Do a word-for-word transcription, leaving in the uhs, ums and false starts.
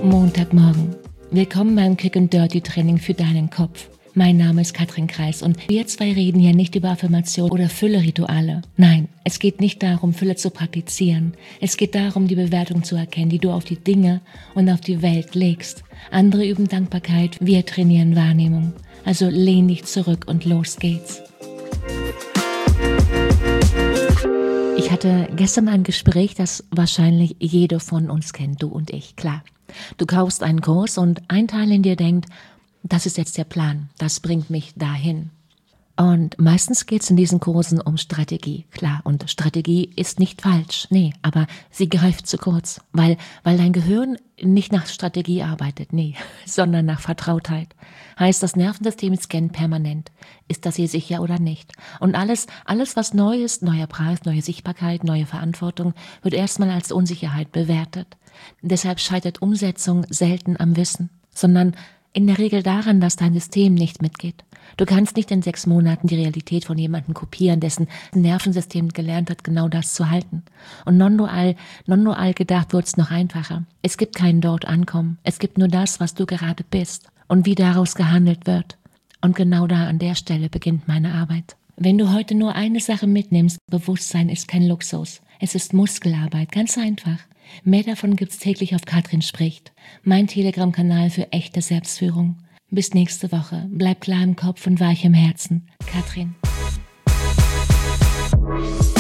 Montagmorgen. Willkommen beim Quick and Dirty Training für deinen Kopf. Mein Name ist Katrin Kreis und wir zwei reden hier nicht über Affirmation oder Fülle-Rituale. Nein, es geht nicht darum, Fülle zu praktizieren. Es geht darum, die Bewertung zu erkennen, die du auf die Dinge und auf die Welt legst. Andere üben Dankbarkeit, wir trainieren Wahrnehmung. Also lehn dich zurück und los geht's. Ich hatte gestern ein Gespräch, das wahrscheinlich jeder von uns kennt, du und ich, klar. Du kaufst einen Kurs und ein Teil in dir denkt, das ist jetzt der Plan, das bringt mich dahin. Und meistens geht es in diesen Kursen um Strategie, klar. Und Strategie ist nicht falsch, nee, aber sie greift zu kurz, weil, weil dein Gehirn nicht nach Strategie arbeitet, nee, sondern nach Vertrautheit. Heißt, das Nervensystem scannt permanent. Ist das hier sicher oder nicht? Und alles, alles was neu ist, neuer Preis, neue Sichtbarkeit, neue Verantwortung, wird erstmal als Unsicherheit bewertet. Deshalb scheitert Umsetzung selten am Wissen, sondern in der Regel daran, dass dein System nicht mitgeht. Du kannst nicht in sechs Monaten die Realität von jemandem kopieren, dessen Nervensystem gelernt hat, genau das zu halten. Und non-dual, non-dual gedacht wird es noch einfacher. Es gibt kein dort ankommen. Es gibt nur das, was du gerade bist und wie daraus gehandelt wird. Und genau da an der Stelle beginnt meine Arbeit. Wenn du heute nur eine Sache mitnimmst, Bewusstsein ist kein Luxus. Es ist Muskelarbeit, ganz einfach. Mehr davon gibt's täglich auf Katrin spricht. Mein Telegram-Kanal für echte Selbstführung. Bis nächste Woche. Bleib klar im Kopf und weich im Herzen. Katrin.